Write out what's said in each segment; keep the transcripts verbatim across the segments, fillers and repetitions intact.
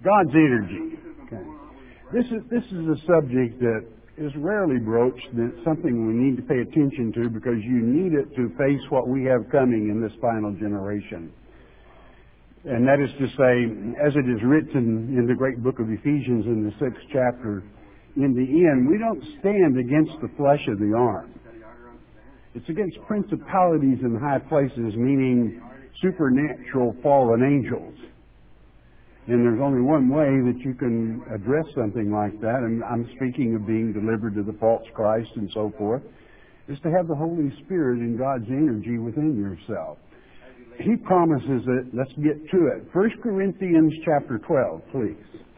God's energy. Okay. This is this is a subject that is rarely broached, and it's something we need to pay attention to because you need it to face what we have coming in this final generation. And that is to say, as it is written in the great book of Ephesians in the sixth chapter, in the end, we don't stand against the flesh of the arm. It's against principalities in high places, meaning supernatural fallen angels. And there's only one way that you can address something like that, and I'm speaking of being delivered to the false Christ and so forth, is to have the Holy Spirit and God's energy within yourself. He promises it. Let's get to it. First Corinthians chapter twelve, please.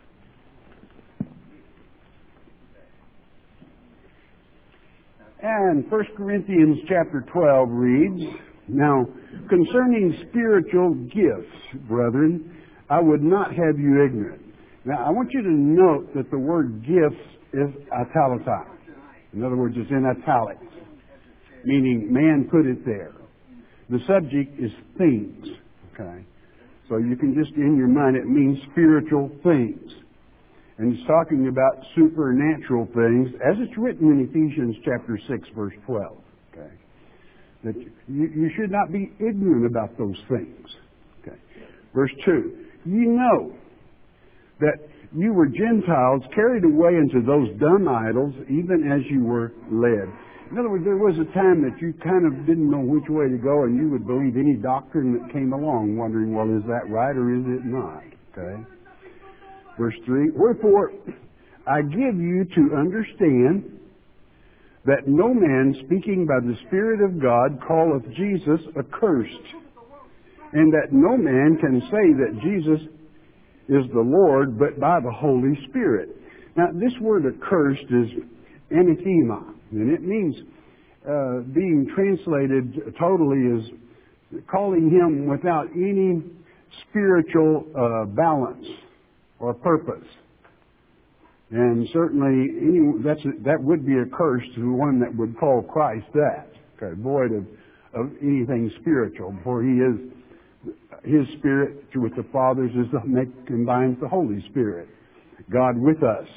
And First Corinthians chapter twelve reads, "Now, concerning spiritual gifts, brethren, I would not have you ignorant." Now, I want you to note that the word gifts is italicized. In other words, it's in italics, meaning man put it there. The subject is things, okay? So you can just, in your mind, it means spiritual things. And it's talking about supernatural things, as it's written in Ephesians chapter six, verse twelve, okay? That you, you should not be ignorant about those things, okay? Verse two, "You know that you were Gentiles carried away into those dumb idols, even as you were led." In other words, there was a time that you kind of didn't know which way to go, and you would believe any doctrine that came along, wondering, well, is that right or is it not? Okay. Verse three, "Wherefore I give you to understand that no man speaking by the Spirit of God calleth Jesus accursed, and that no man can say that Jesus is the Lord but by the Holy Spirit." Now, this word accursed is anathema, and it means uh, being translated totally as calling him without any spiritual uh, balance or purpose. And certainly any, that's a, that would be a curse to one that would call Christ that, okay, void of, of anything spiritual, for he is his Spirit with the Father's is the, make, combines the Holy Spirit, God with us.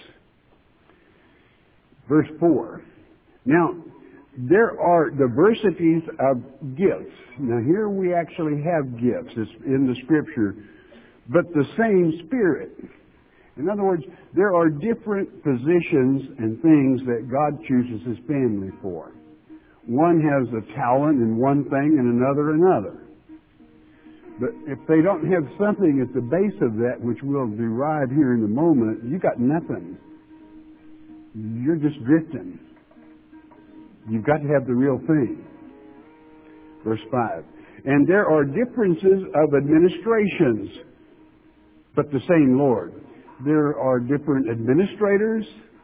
Verse four. "Now, there are diversities of gifts." Now, here we actually have gifts. It's in the Scripture, but the same Spirit. In other words, there are different positions and things that God chooses His family for. One has a talent in one thing and another another. But if they don't have something at the base of that, which we'll derive here in a moment, you got nothing. You're just drifting. You've got to have the real thing. Verse five. "And there are differences of administrations, but the same Lord." There are different administrators,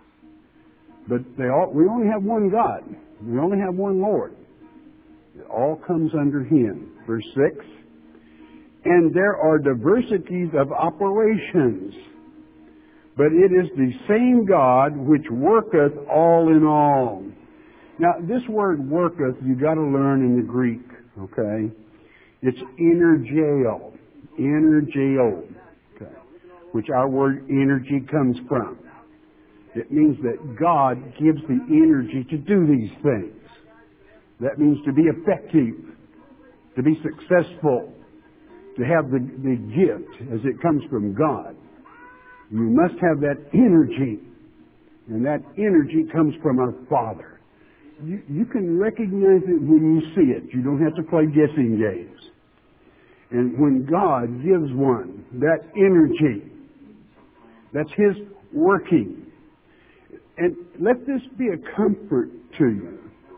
but they all, we only have one God. We only have one Lord. It all comes under Him. Verse six. "And there are diversities of operations, but it is the same God which worketh all in all." Now, this word worketh, you got to learn in the Greek, okay? It's energeo, energeo, okay, which our word energy comes from. It means that God gives the energy to do these things. That means to be effective, to be successful, to have the, the gift as it comes from God. You must have that energy, and that energy comes from our Father. You, you can recognize it when you see it. You don't have to play guessing games. And when God gives one that energy, that's His working. And let this be a comfort to you.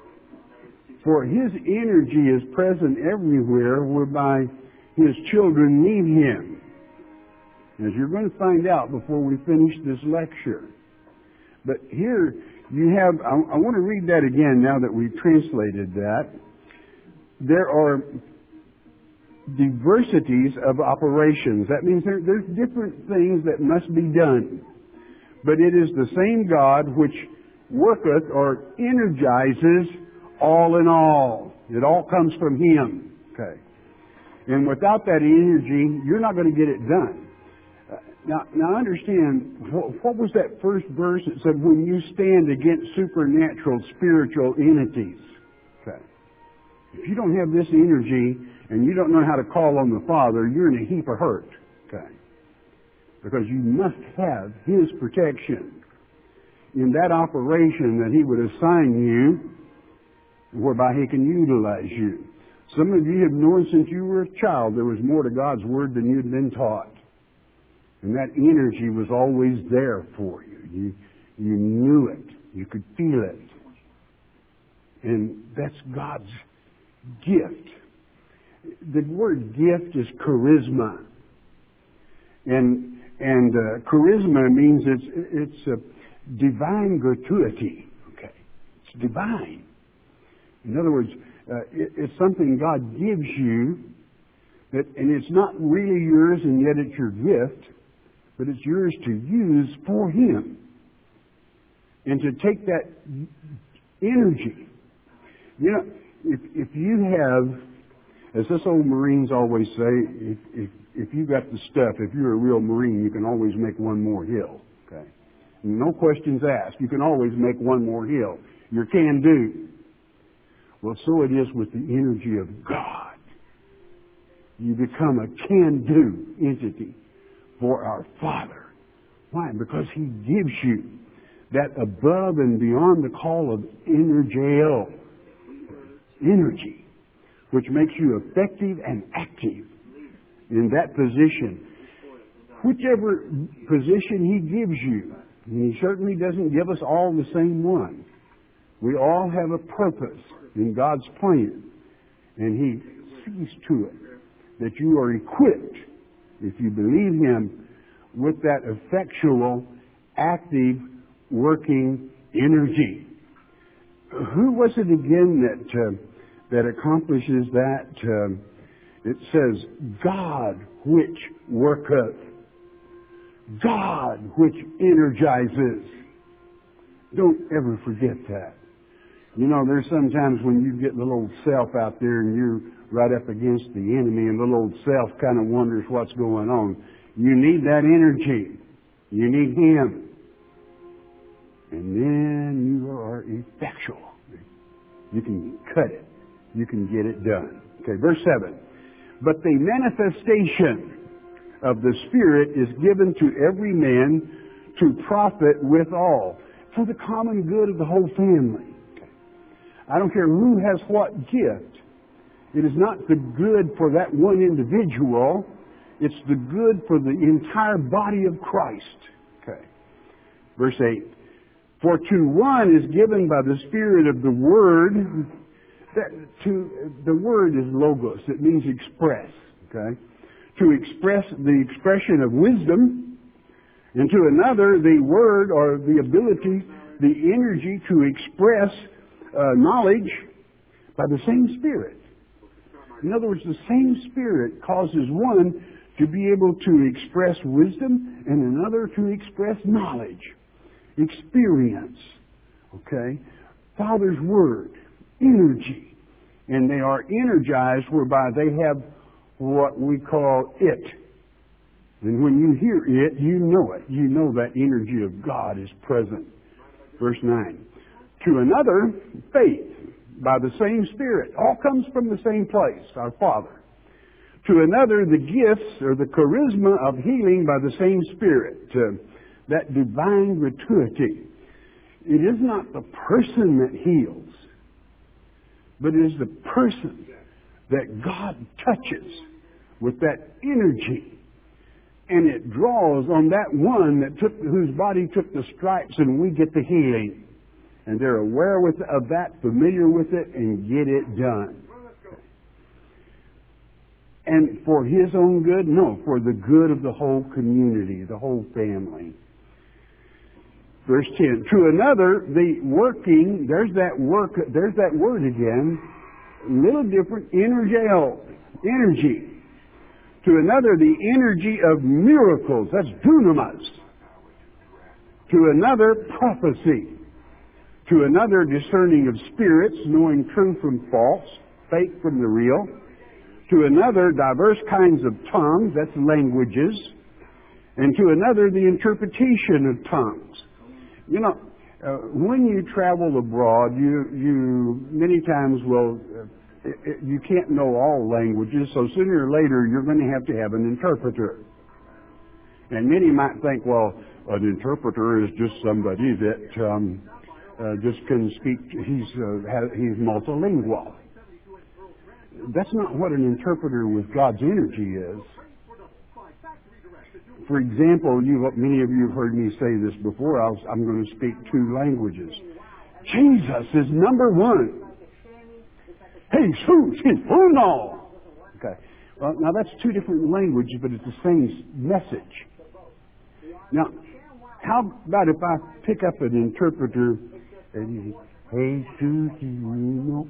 For His energy is present everywhere whereby His children need Him. As you're going to find out before we finish this lecture. But here you have, I, I want to read that again now that we've translated that. There are diversities of operations. That means there, there's different things that must be done. But it is the same God which worketh or energizes all in all. It all comes from Him. Okay. And without that energy, you're not going to get it done. Uh, Now, now understand, what, what was that first verse that said, when you stand against supernatural spiritual entities? Okay. If you don't have this energy and you don't know how to call on the Father, you're in a heap of hurt. Okay. Because you must have His protection in that operation that He would assign you, whereby He can utilize you. Some of you have known since you were a child there was more to God's Word than you'd been taught. And that energy was always there for you. You, you knew it. You could feel it. And that's God's gift. The word gift is charisma. And, and uh, charisma means it's, it's a divine gratuity. Okay. It's divine. In other words, uh, it, it's something God gives you, that, and it's not really yours, and yet it's your gift, but it's yours to use for Him. And to take that energy. You know, if, if you have, as us old Marines always say, if, if, if you got the stuff, if you're a real Marine, you can always make one more hill. Okay? No questions asked. You can always make one more hill. You're can do. Well, so it is with the energy of God. You become a can-do entity for our Father. Why? Because He gives you that above and beyond the call of energeo, energy, which makes you effective and active in that position. Whichever position He gives you, and He certainly doesn't give us all the same one. We all have a purpose in God's plan, and He sees to it that you are equipped, if you believe Him, with that effectual, active, working energy. Who was it again that uh, that accomplishes that? Uh, it says, God which worketh, God which energizes. Don't ever forget that. You know, there's sometimes when you get little old self out there and you're right up against the enemy and little old self kind of wonders what's going on. You need that energy. You need Him. And then you are effectual. You can cut it. You can get it done. Okay, verse seven. But the manifestation of the Spirit is given to every man to profit withal, for the common good of the whole family. I don't care who has what gift. It is not the good for that one individual. It's the good for the entire body of Christ. Okay. Verse eight. For to one is given by the Spirit of the Word. That to the word is logos. It means express. Okay. To express the expression of wisdom, and to another the word or the ability, the energy to express Uh, knowledge by the same Spirit. In other words, the same Spirit causes one to be able to express wisdom and another to express knowledge, experience. Okay? Father's Word, energy. And they are energized whereby they have what we call it. And when you hear it, you know it. You know that energy of God is present. Verse nine. To another, faith by the same Spirit. All comes from the same place, our Father. To another, the gifts or the charisma of healing by the same Spirit. Uh, that divine gratuity. It is not the person that heals, but it is the person that God touches with that energy. And it draws on that one that took, whose body took the stripes, and we get the healing. And they're aware with, of that, familiar with it, and get it done. And for His own good? No, for the good of the whole community, the whole family. Verse ten. To another, the working, there's that work, there's that word again, a little different, energeo, energy. To another, the energy of miracles, that's dunamis. To another, prophecy. To another, discerning of spirits, knowing true from false, fake from the real. To another, diverse kinds of tongues, that's languages. and to another the interpretation of tongues. You know, uh, when you travel abroad, you you many times will uh, it, it, you can't know all languages, so sooner or later you're going to have to have an interpreter. And many might think, well, an interpreter is just somebody that um, uh, just can speak. He's uh, has, he's multilingual. That's not what an interpreter with God's energy is. For example, you many of you have heard me say this before. I was, I'm going to speak two languages. Jesus is number one. Jesus is uno. Okay. Well, now that's two different languages, but it's the same message. Now, how about if I pick up an interpreter and hey, Jesus, you know,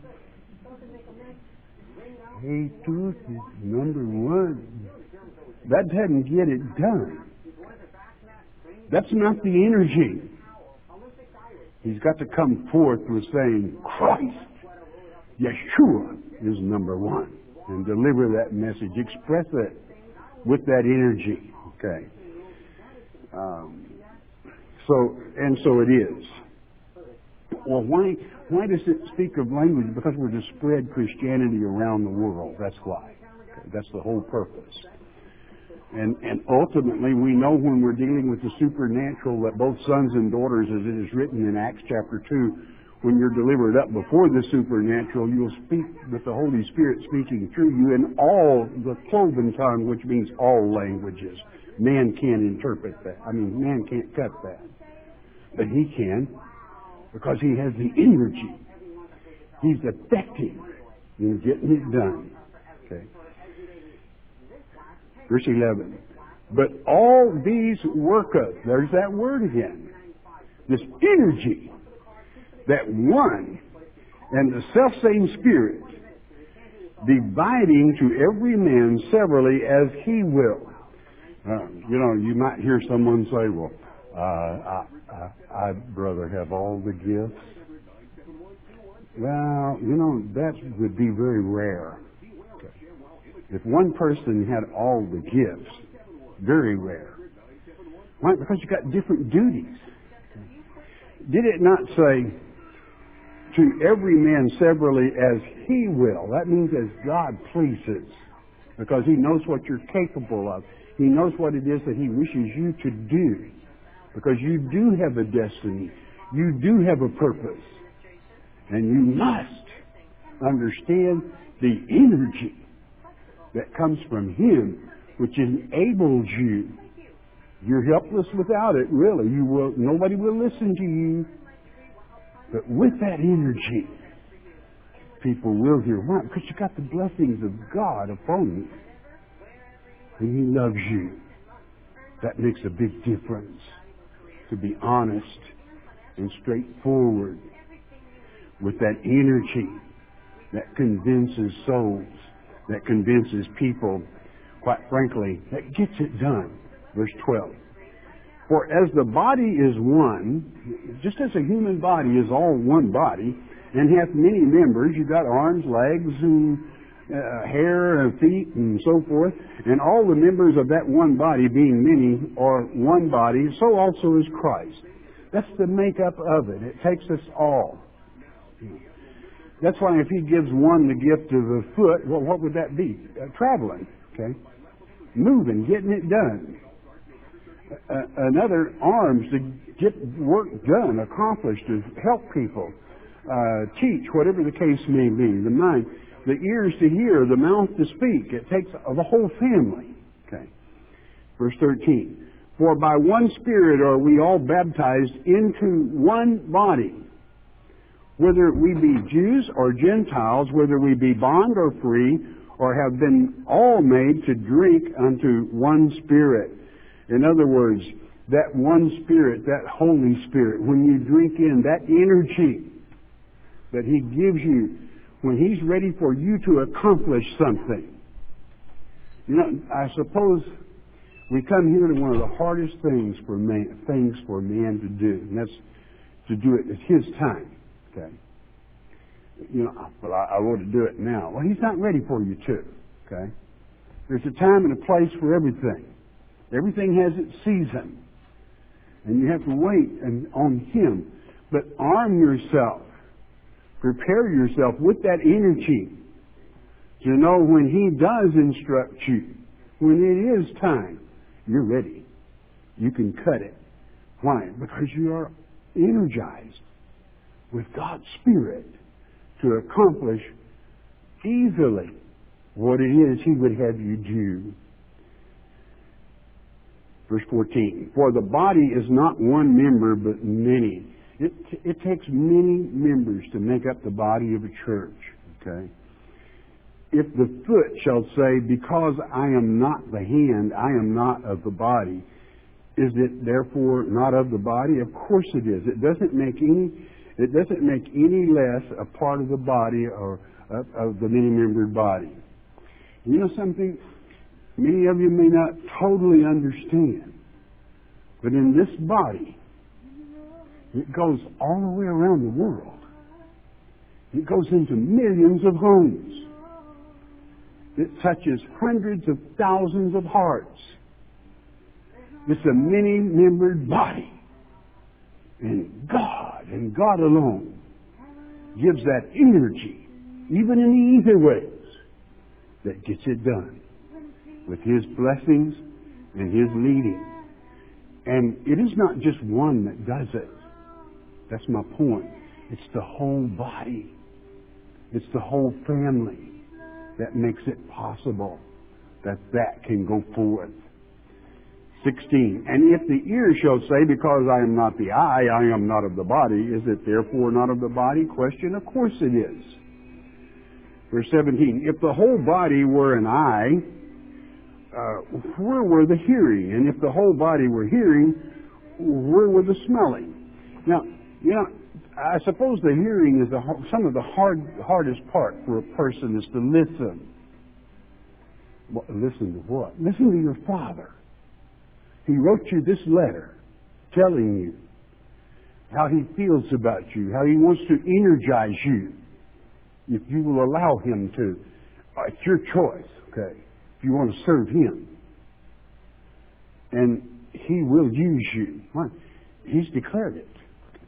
hey, Jesus is number one. That doesn't get it done. That's not the energy. He's got to come forth with saying, Christ, Yeshua is number one, and deliver that message. Express it with that energy. Okay. Um, so, and so it is. Well, why, why does it speak of language? Because we're to spread Christianity around the world. That's why. Okay. That's the whole purpose. And, and ultimately, we know when we're dealing with the supernatural that both sons and daughters, as it is written in Acts chapter two, when you're delivered up before the supernatural, you'll speak with the Holy Spirit speaking through you in all the cloven tongue, which means all languages. Man can't interpret that. I mean, man can't cut that. But he can, because he has the energy. He's effective in getting it done. Okay. Verse eleven. But all these worketh, there's that word again, this energy, that one and the selfsame Spirit, dividing to every man severally as he will. Uh, you know, you might hear someone say, well, uh, I, I, I'd rather have all the gifts. Well, you know, that would be very rare. If one person had all the gifts, very rare. Why? Because you got different duties. Did it not say, to every man severally as he will? That means as God pleases. Because he knows what you're capable of. He knows what it is that he wishes you to do. Because you do have a destiny. You do have a purpose. And you must understand the energy that comes from him, which enables you. You're helpless without it, really. You will. Nobody will listen to you. But with that energy, people will hear. Why? Because you got the blessings of God upon you. And he loves you. That makes a big difference. To be honest and straightforward with that energy that convinces souls, that convinces people, quite frankly, that gets it done. Verse twelve. For as the body is one, just as a human body is all one body, and hath many members, you've got arms, legs, and uh, hair, and feet, and so forth, and all the members of that one body, being many, are one body, so also is Christ. That's the makeup of it. It takes us all. That's why if he gives one the gift of the foot, well, what would that be? Uh, traveling, okay? Moving, getting it done. Uh, another, arms to get work done, accomplished, to help people, uh, teach, whatever the case may be. The mind, the ears to hear, the mouth to speak. It takes the whole family. Okay. Verse thirteen. For by one Spirit are we all baptized into one body, whether we be Jews or Gentiles, whether we be bond or free, or have been all made to drink unto one Spirit. In other words, that one Spirit, that Holy Spirit, when you drink in that energy that he gives you, when he's ready for you to accomplish something. You know, I suppose we come here to one of the hardest things for man, things for man to do, and that's to do it at his time. Okay. You know, well, I, I want to do it now. Well, he's not ready for you to. Okay. There's a time and a place for everything. Everything has its season. And you have to wait and, on Him. But arm yourself. Prepare yourself with that energy to know when He does instruct you, when it is time, you're ready. You can cut it. Why? Because you are energized with God's Spirit to accomplish easily what it is He would have you do. Verse fourteen, for the body is not one member but many. It, it takes many members to make up the body of a church. Okay? If the foot shall say, because I am not the hand, I am not of the body, is it therefore not of the body? Of course it is. It doesn't make any, it doesn't make any less a part of the body or of, of the many-membered body. You know something? Many of you may not totally understand, but in this body, it goes all the way around the world. It goes into millions of homes. It touches hundreds of thousands of hearts. It's a many-membered body. And God, and God alone, gives that energy, even in the easy ways, that gets it done with His blessings and His leading. And it is not just one that does it. That's my point. It's the whole body. It's the whole family that makes it possible that that can go forth. sixteen. And if the ear shall say, because I am not the eye, I am not of the body, is it therefore not of the body? Question, of course it is. Verse seventeen. If the whole body were an eye, uh, where were the hearing? And if the whole body were hearing, where were the smelling? Now, you know, I suppose the hearing is the, some of the hard, hardest part for a person is to listen. Well, listen to what? Listen to your Father. He wrote you this letter telling you how He feels about you, how He wants to energize you if you will allow Him to. It's your choice, okay, if you want to serve Him. And He will use you. Why? He's declared it.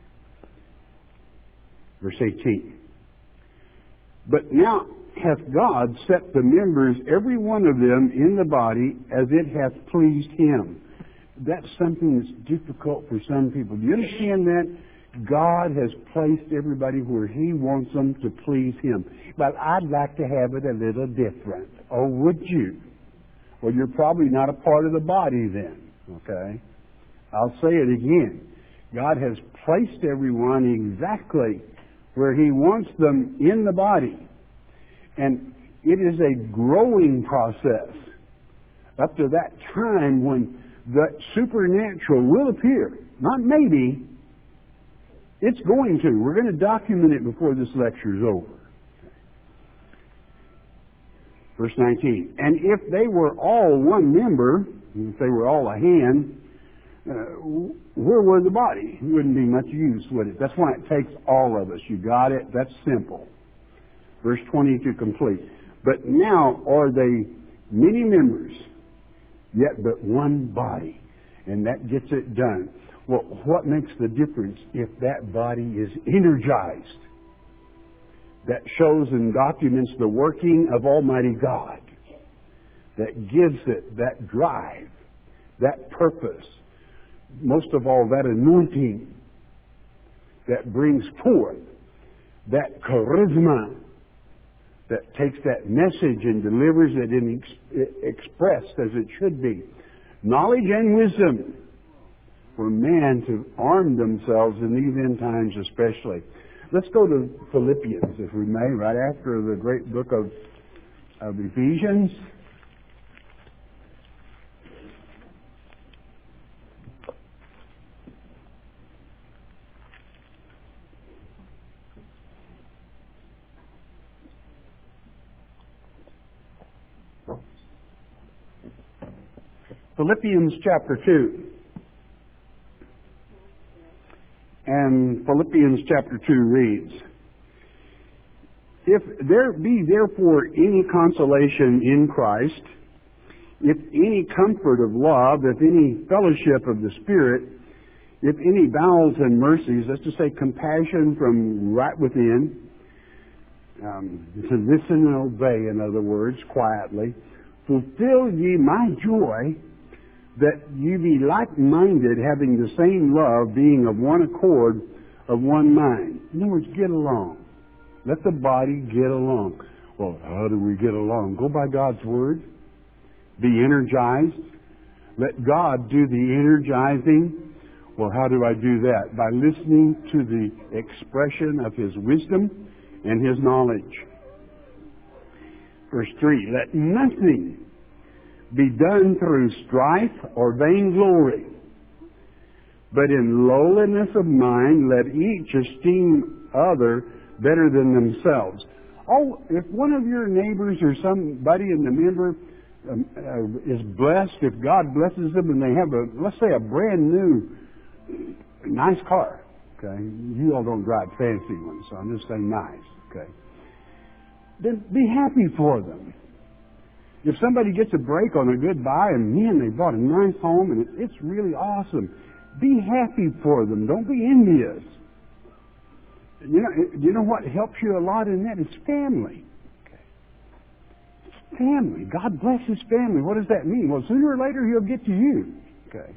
Verse eighteen. But now hath God set the members, every one of them, in the body as it hath pleased Him. That's something that's difficult for some people. Do you understand that? God has placed everybody where He wants them to please Him. But I'd like to have it a little different. Oh, would you? Well, you're probably not a part of the body then. Okay? I'll say it again. God has placed everyone exactly where He wants them in the body. And it is a growing process up to that time when the supernatural will appear. Not maybe. It's going to. We're going to document it before this lecture is over. Verse nineteen. And if they were all one member, if they were all a hand, uh, where were the body? It wouldn't be much use, would it? That's why it takes all of us. You got it? That's simple. Verse twenty to complete. But now are they many members, yet but one body. And that gets it done. Well, what makes the difference if that body is energized? That shows and documents the working of Almighty God. That gives it that drive, that purpose. Most of all, that anointing that brings forth that charisma that takes that message and delivers it in ex- expressed as it should be. Knowledge and wisdom for man to arm themselves in these end times especially. Let's go to Philippians, if we may, right after the great book of, of Ephesians. Philippians chapter two. And Philippians chapter two reads, If there be therefore any consolation in Christ, if any comfort of love, if any fellowship of the Spirit, if any bowels and mercies, that's to say compassion from right within, um, to listen and obey, in other words, quietly, fulfill ye my joy, that you be like-minded, having the same love, being of one accord, of one mind. In other words, get along. Let the body get along. Well, how do we get along? Go by God's Word. Be energized. Let God do the energizing. Well, how do I do that? By listening to the expression of His wisdom and His knowledge. Verse three, let nothing be done through strife or vainglory, but in lowliness of mind let each esteem other better than themselves. Oh, if one of your neighbors or somebody in the member um, uh, is blessed, if God blesses them and they have a, let's say, a brand new, nice car, okay? You all don't drive fancy ones, so I'm just saying nice, okay? Then be happy for them. If somebody gets a break on a good buy and man, they bought a nice home and it's really awesome, be happy for them. Don't be envious. You know, you know what helps you a lot in that? It's family. Okay. It's family. God blesses family. What does that mean? Well, sooner or later He'll get to you. Okay.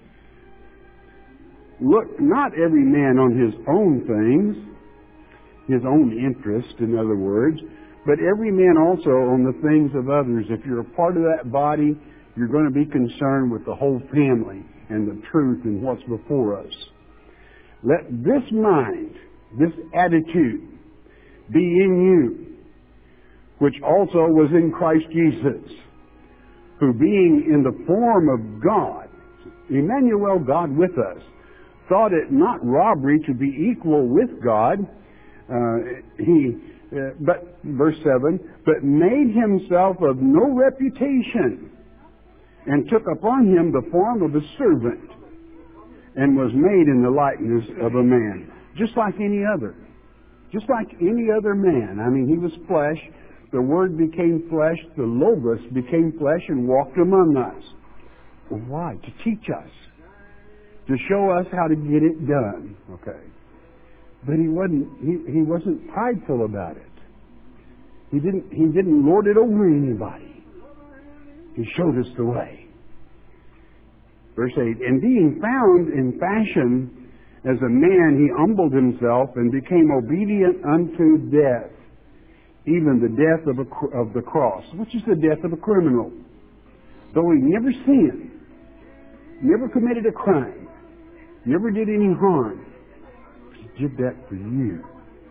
Look not every man on his own things, his own interest, in other words, but every man also on the things of others. If you're a part of that body, you're going to be concerned with the whole family and the truth and what's before us. Let this mind, this attitude, be in you, which also was in Christ Jesus, who being in the form of God, Emmanuel, God with us, thought it not robbery to be equal with God. Uh, he, uh, but verse seven, but made himself of no reputation, and took upon him the form of a servant, and was made in the likeness of a man. Just like any other. Just like any other man. I mean, he was flesh. The Word became flesh. The Logos became flesh and walked among us. Why? To teach us. To show us how to get it done. Okay. But he wasn't, he, he wasn't prideful about it. He didn't, he didn't lord it over anybody. He showed us the way. Verse eight, and being found in fashion as a man, he humbled himself and became obedient unto death, even the death of, a, of the cross, which is the death of a criminal. Though he never sinned, never committed a crime, never did any harm, he did that for you.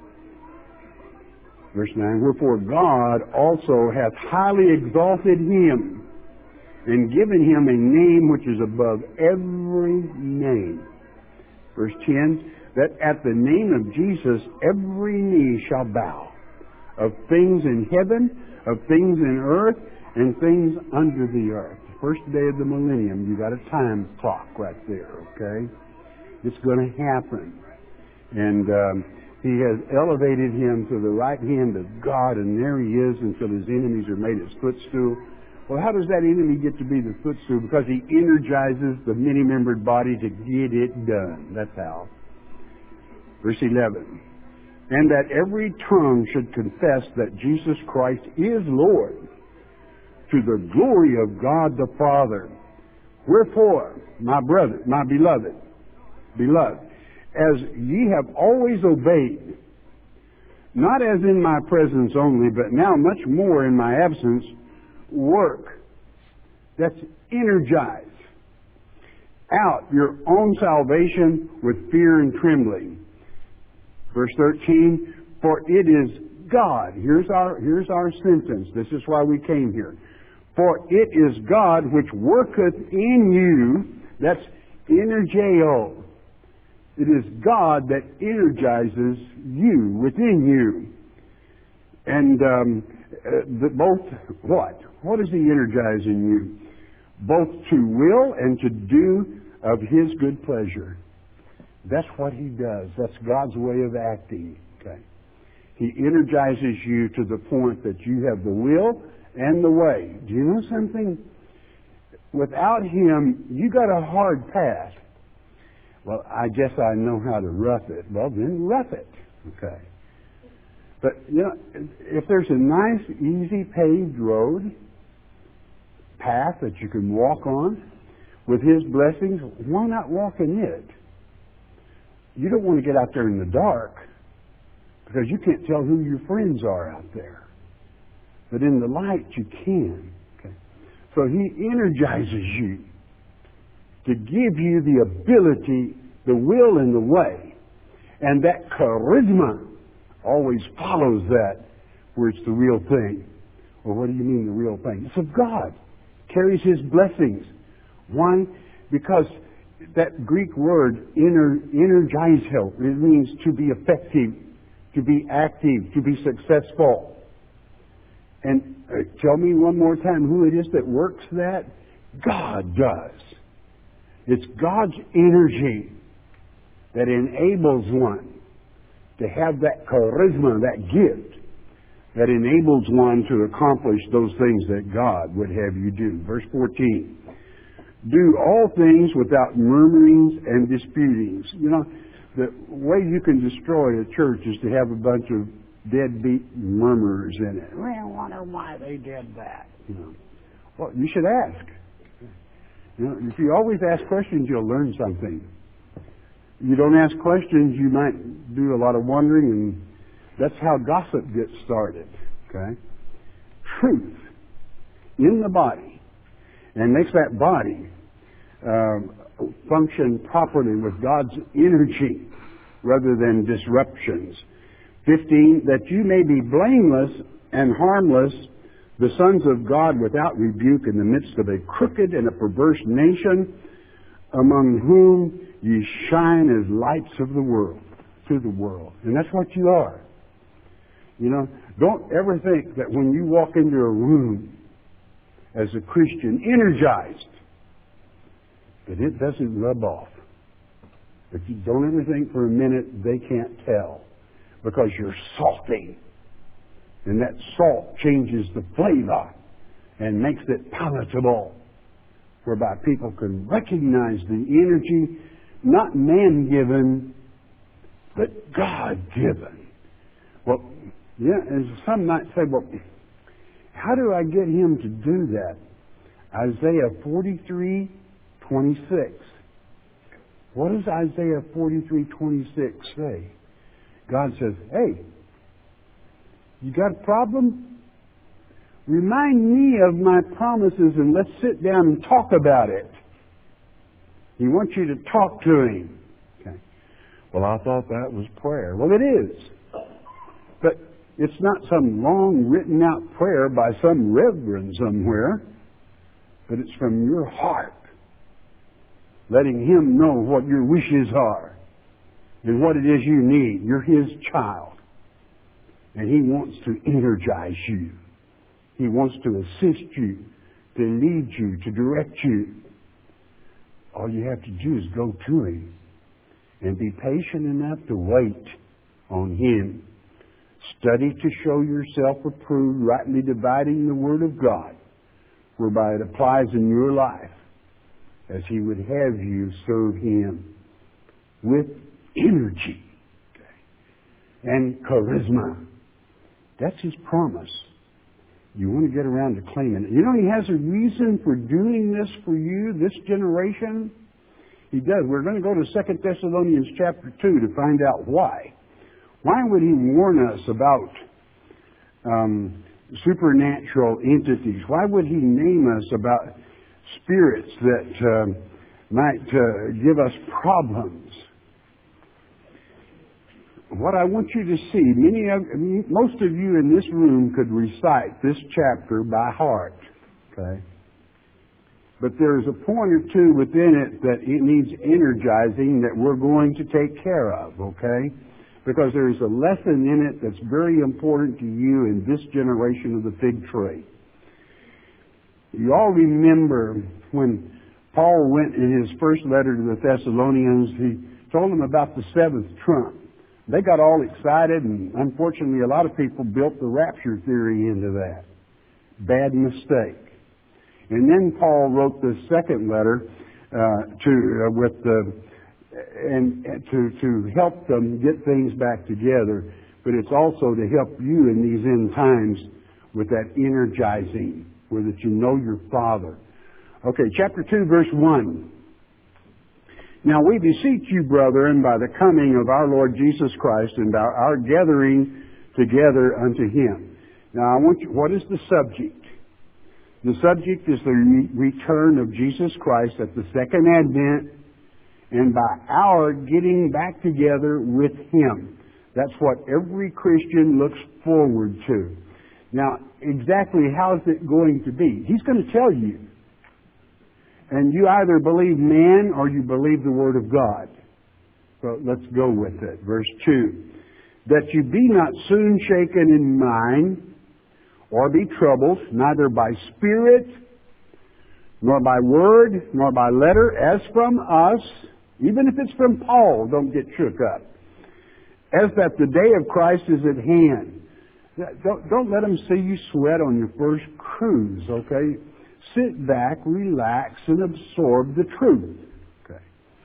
Verse nine, wherefore God also hath highly exalted him and given him a name which is above every name. Verse ten, that at the name of Jesus every knee shall bow, of things in heaven, of things in earth, and things under the earth. First day of the millennium, you got a time clock right there, okay? It's going to happen. And um, he has elevated him to the right hand of God, and there he is until his enemies are made his footstool. Well, how does that enemy get to be the footstool? Because he energizes the many-membered body to get it done. That's how. Verse eleven. And that every tongue should confess that Jesus Christ is Lord, to the glory of God the Father. Wherefore, my brother, my beloved, beloved, as ye have always obeyed, not as in my presence only, but now much more in my absence, work. That's energize out your own salvation with fear and trembling. Verse thirteen, for it is God. Here's our, here's our sentence. This is why we came here. For it is God which worketh in you. That's energeo. It is God that energizes you, within you. And um, uh, the, both, what? What does He energize in you? Both to will and to do of His good pleasure. That's what He does. That's God's way of acting. Okay. He energizes you to the point that you have the will and the way. Do you know something? Without Him, you got a hard path. Well, I guess I know how to rough it. Well, then rough it. Okay. But, you know, if there's a nice, easy paved road, path that you can walk on with His blessings, why not walk in it? You don't want to get out there in the dark because you can't tell who your friends are out there. But in the light, you can. Okay. So He energizes you to give you the ability, the will, and the way. And that charisma always follows that where it's the real thing. Well, what do you mean the real thing? It's of God. Carries His blessings. Why? Because that Greek word, ener, energizo, it means to be effective, to be active, to be successful. And uh, tell me one more time who it is that works that? God does. It's God's energy that enables one to have that charisma, that gift, that enables one to accomplish those things that God would have you do. Verse fourteen. Do all things without murmurings and disputings. You know, the way you can destroy a church is to have a bunch of deadbeat murmurers in it. Well, I wonder why they did that. You know, well, you should ask. You know, if you always ask questions, you'll learn something. You don't ask questions, you might do a lot of wondering, and that's how gossip gets started. Okay, truth in the body, and makes that body um, function properly with God's energy rather than disruptions. Fifteen, that you may be blameless and harmless, the sons of God without rebuke in the midst of a crooked and a perverse nation, among whom ye shine as lights of the world, to the world. And that's what you are. You know, don't ever think that when you walk into a room as a Christian, energized, that it doesn't rub off. But you don't ever think for a minute they can't tell, because you're salty. And that salt changes the flavor and makes it palatable, whereby people can recognize the energy, not man-given, but God-given. Well, yeah, and some might say, well, how do I get him to do that? Isaiah forty-three twenty-six. What does Isaiah forty-three twenty-six say? God says, hey, you got a problem? Remind me of my promises and let's sit down and talk about it. He wants you to talk to him. Okay. Well, I thought that was prayer. Well, it is. But it's not some long written out prayer by some reverend somewhere, but it's from your heart, letting him know what your wishes are and what it is you need. You're his child, and he wants to energize you. He wants to assist you, to lead you, to direct you. All you have to do is go to him and be patient enough to wait on him. Study to show yourself approved, rightly dividing the Word of God, whereby it applies in your life as he would have you serve him with energy, okay, and charisma. That's his promise. You want to get around to claiming it. You know, he has a reason for doing this for you, this generation. He does. We're going to go to Second Thessalonians chapter two to find out why. Why would he warn us about um, supernatural entities? Why would he name us about spirits that uh, might uh, give us problems? What I want you to see, many of, most of you in this room could recite this chapter by heart, okay? But there's a point or two within it that it needs energizing that we're going to take care of, okay? Because there's a lesson in it that's very important to you in this generation of the fig tree. You all remember when Paul went in his first letter to the Thessalonians, he told them about the seventh trump. They got all excited, and unfortunately a lot of people built the rapture theory into that. Bad mistake. And then Paul wrote the second letter uh, to uh, with the and to to help them get things back together. But it's also to help you in these end times with that energizing, where that you know your Father. Okay, chapter two, verse one. Now we beseech you, brethren, by the coming of our Lord Jesus Christ and by our gathering together unto Him. Now I want you, what is the subject? The subject is the re- return of Jesus Christ at the second advent and by our getting back together with Him. That's what every Christian looks forward to. Now, exactly how is it going to be? He's going to tell you. And you either believe man or you believe the Word of God. So let's go with it. Verse two. That you be not soon shaken in mind, or be troubled, neither by spirit, nor by word, nor by letter, as from us. Even if it's from Paul, don't get shook up. As that the day of Christ is at hand. Don't, don't let them see you sweat on your first cruise, okay? Sit back, relax, and absorb the truth. Okay.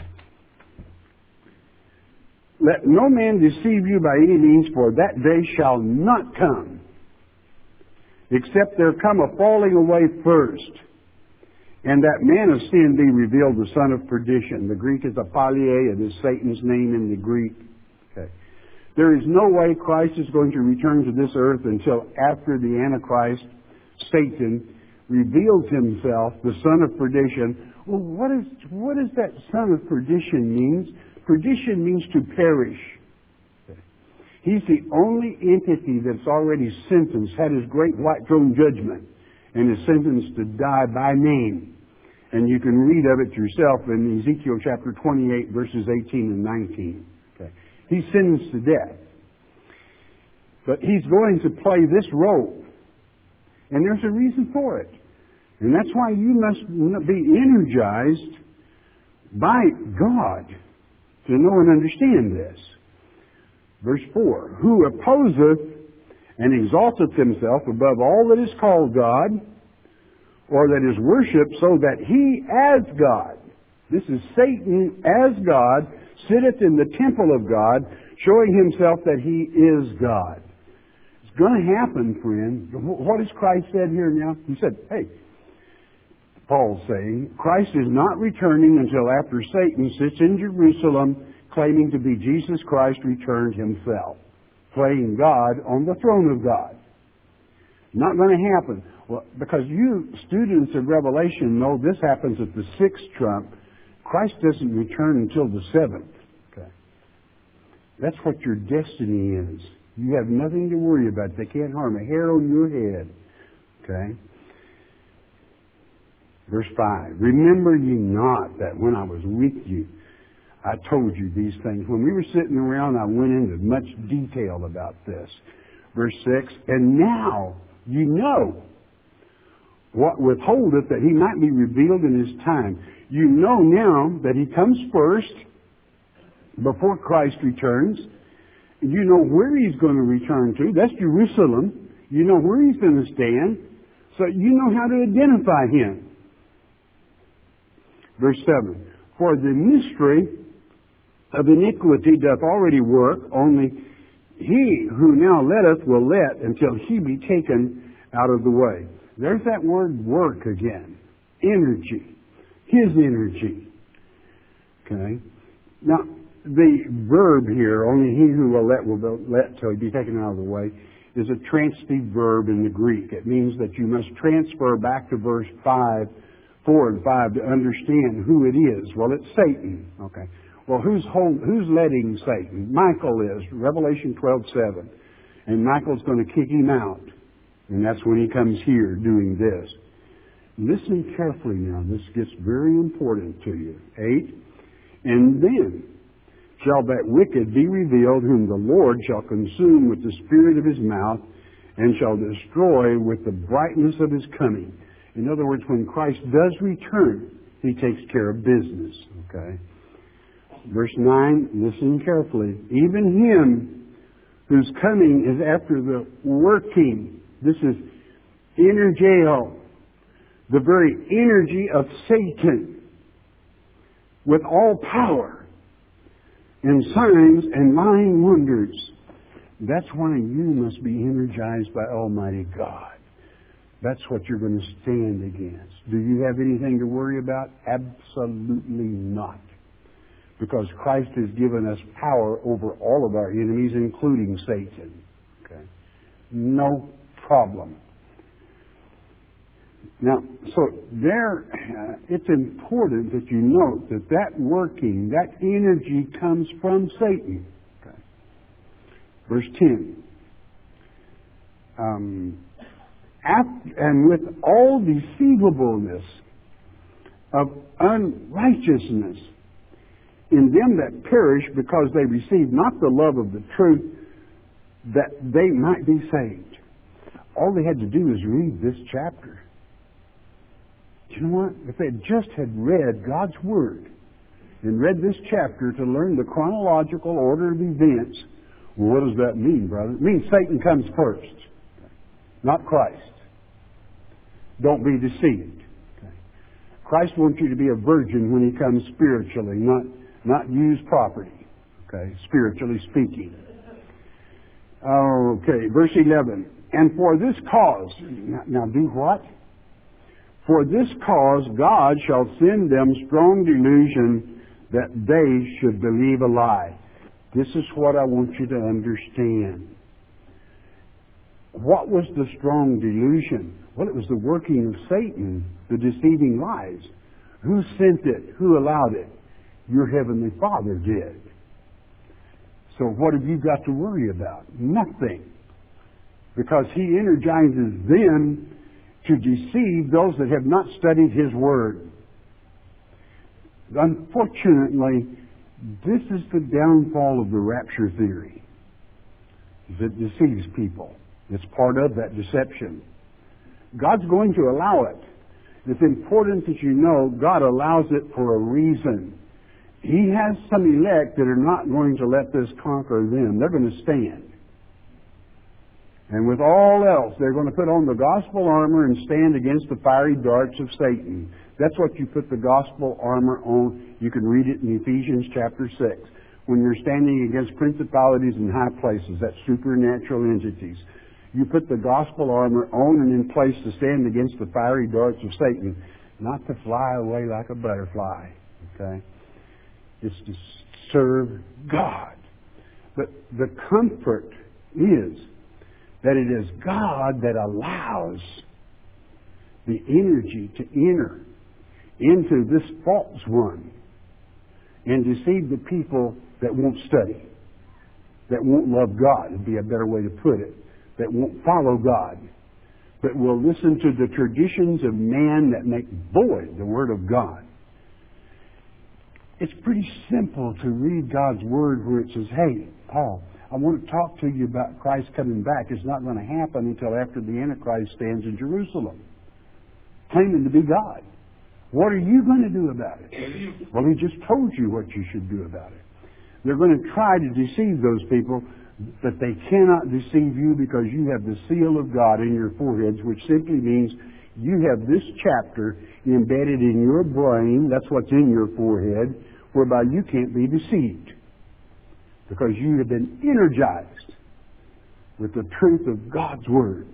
Let no man deceive you by any means, for that day shall not come, except there come a falling away first, and that man of sin be revealed, the son of perdition. The Greek is apolie, it is Satan's name in the Greek. Okay. There is no way Christ is going to return to this earth until after the Antichrist, Satan, reveals himself, the son of perdition. Well, what is what does that son of perdition means? Perdition means to perish. He's the only entity that's already sentenced, had his great white throne judgment, and is sentenced to die by name. And you can read of it yourself in Ezekiel chapter twenty-eight, verses eighteen and nineteen. Okay. He's sentenced to death. But he's going to play this role. And there's a reason for it. And that's why you must be energized by God to know and understand this. Verse four, who opposeth and exalteth himself above all that is called God, or that is worshipped, so that he as God, this is Satan as God, sitteth in the temple of God, showing himself that he is God. It's going to happen, friend. What has Christ said here now? He said, hey, Paul's saying, Christ is not returning until after Satan sits in Jerusalem claiming to be Jesus Christ returned himself, playing God on the throne of God. Not going to happen. Well, because you students of Revelation know this happens at the sixth trump. Christ doesn't return until the seventh. Okay. That's what your destiny is. You have nothing to worry about. They can't harm a hair on your head. Okay. Verse five. Remember ye not that when I was with you, I told you these things. When we were sitting around, I went into much detail about this. Verse six. And now you know what withholdeth, that he might be revealed in his time. You know now that he comes first before Christ returns. You know where he's going to return to. That's Jerusalem. You know where he's going to stand. So you know how to identify him. Verse seven. For the mystery of iniquity doth already work, only he who now letteth will let until he be taken out of the way. There's that word work again. Energy. His energy. Okay? Now, the verb here, only he who will let will let till he be taken out of the way, is a transitive verb in the Greek. It means that you must transfer back to verse five, four and five to understand who it is. Well, it's Satan. Okay. Well, who's hold, who's letting Satan? Michael is. Revelation twelve seven. And Michael's going to kick him out. And that's when he comes here doing this. Listen carefully now. This gets very important to you. Eight. And then shall that wicked be revealed, whom the Lord shall consume with the spirit of his mouth, and shall destroy with the brightness of his coming. In other words, when Christ does return, he takes care of business. Okay? Verse nine, listen carefully. Even him whose coming is after the working. This is energeo. the very energy of Satan, with all power and signs and lying wonders. That's why you must be energized by Almighty God. That's what you're going to stand against. Do you have anything to worry about? Absolutely not. Because Christ has given us power over all of our enemies, including Satan. Okay? No problem. Now, so there, uh, it's important that you note that that working, that energy comes from Satan. Okay. Verse ten. Um, after, and with all deceivableness of unrighteousness in them that perish, because they receive not the love of the truth, that they might be saved. All they had to do is read this chapter. You know what? If they just had read God's Word and read this chapter to learn the chronological order of events, well, what does that mean, brother? It means Satan comes first, not Christ. Don't be deceived. Okay. Christ wants you to be a virgin when He comes spiritually, not, not use property, okay, spiritually speaking. Okay, verse eleven. And for this cause, now, now do what? For this cause God shall send them strong delusion that they should believe a lie. This is what I want you to understand. What was the strong delusion? Well, it was the working of Satan, the deceiving lies. Who sent it? Who allowed it? Your Heavenly Father did. So what have you got to worry about? Nothing. Because He energizes them to deceive those that have not studied His Word. Unfortunately, this is the downfall of the rapture theory. It deceives people. It's part of that deception. God's going to allow it. It's important that you know God allows it for a reason. He has some elect that are not going to let this conquer them. They're going to stand. And with all else, they're going to put on the gospel armor and stand against the fiery darts of Satan. That's what you put the gospel armor on. You can read it in Ephesians chapter six. When you're standing against principalities in high places, that's supernatural entities. You put the gospel armor on and in place to stand against the fiery darts of Satan, not to fly away like a butterfly. Okay? It's to serve God. But the comfort is that it is God that allows the energy to enter into this false one and deceive the people that won't study, that won't love God, would be a better way to put it, that won't follow God, but will listen to the traditions of man that make void the Word of God. It's pretty simple to read God's Word where it says, hey, Paul, I want to talk to you about Christ coming back. It's not going to happen until after the Antichrist stands in Jerusalem, claiming to be God. What are you going to do about it? Well, He just told you what you should do about it. They're going to try to deceive those people, but they cannot deceive you because you have the seal of God in your foreheads, which simply means you have this chapter embedded in your brain. That's what's in your forehead, whereby you can't be deceived, because you have been energized with the truth of God's Word.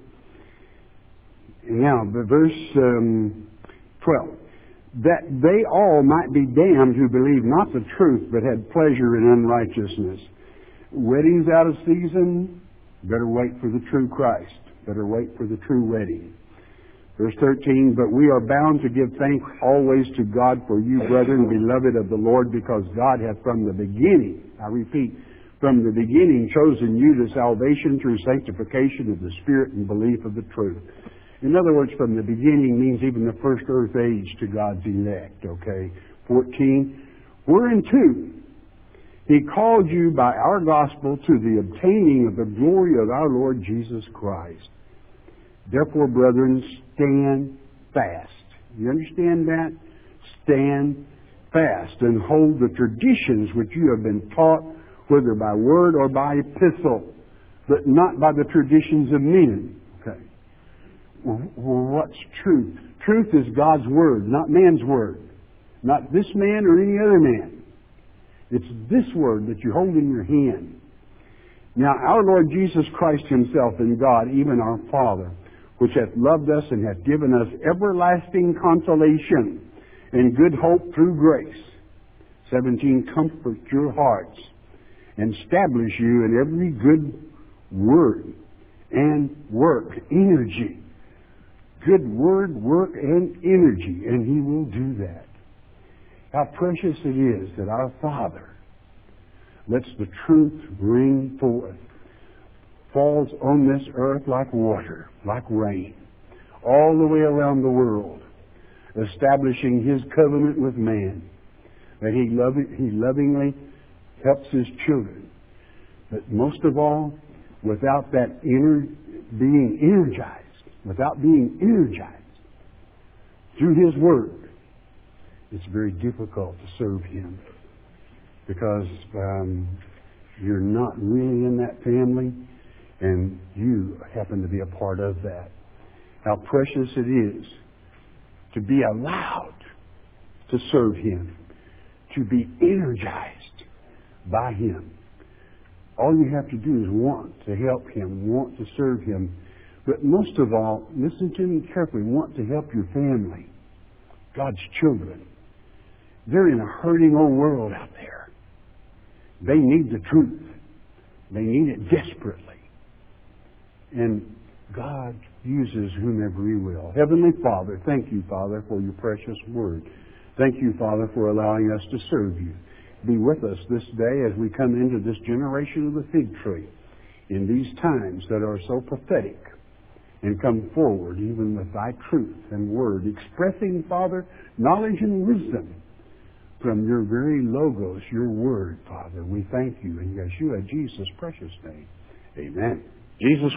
Now, the verse um, twelve. That they all might be damned who believe not the truth, but had pleasure in unrighteousness. Wedding's out of season. Better wait for the true Christ. Better wait for the true wedding. Verse thirteen, but we are bound to give thanks always to God for you, brethren, beloved of the Lord, because God hath from the beginning, I repeat, from the beginning chosen you to salvation through sanctification of the Spirit and belief of the truth. In other words, from the beginning means even the first earth age to God's elect, okay? fourteen, whereunto He called you by our gospel to the obtaining of the glory of our Lord Jesus Christ. Therefore, brethren, stand fast. You understand that? Stand fast and hold the traditions which you have been taught, whether by word or by epistle, but not by the traditions of men. Okay. Well, what's truth? Truth is God's Word, not man's Word. Not this man or any other man. It's this Word that you hold in your hand. Now, our Lord Jesus Christ Himself and God, even our Father, which hath loved us and hath given us everlasting consolation and good hope through grace. seventeen, comfort your hearts and establish you in every good word and work, energy. Good word, work, and energy, and He will do that. How precious it is that our Father lets the truth ring forth, falls on this earth like water, like rain, all the way around the world, establishing His covenant with man, that He, loving, he lovingly helps His children. But most of all, without that inner being energized, without being energized through His Word, it's very difficult to serve Him, because um, you're not really in that family and you happen to be a part of that. How precious it is to be allowed to serve Him, to be energized by Him. All you have to do is want to help Him, want to serve Him. But most of all, listen to me carefully, want to help your family, God's children. They're in a hurting old world out there. They need the truth. They need it desperately. And God uses whomever He will. Heavenly Father, thank You, Father, for Your precious Word. Thank You, Father, for allowing us to serve You. Be with us this day as we come into this generation of the fig tree in these times that are so pathetic, and come forward even with Thy truth and Word, expressing, Father, knowledge and wisdom from Your very logos, Your Word, Father. We thank You in Yeshua, Jesus' precious name. Amen. Jesus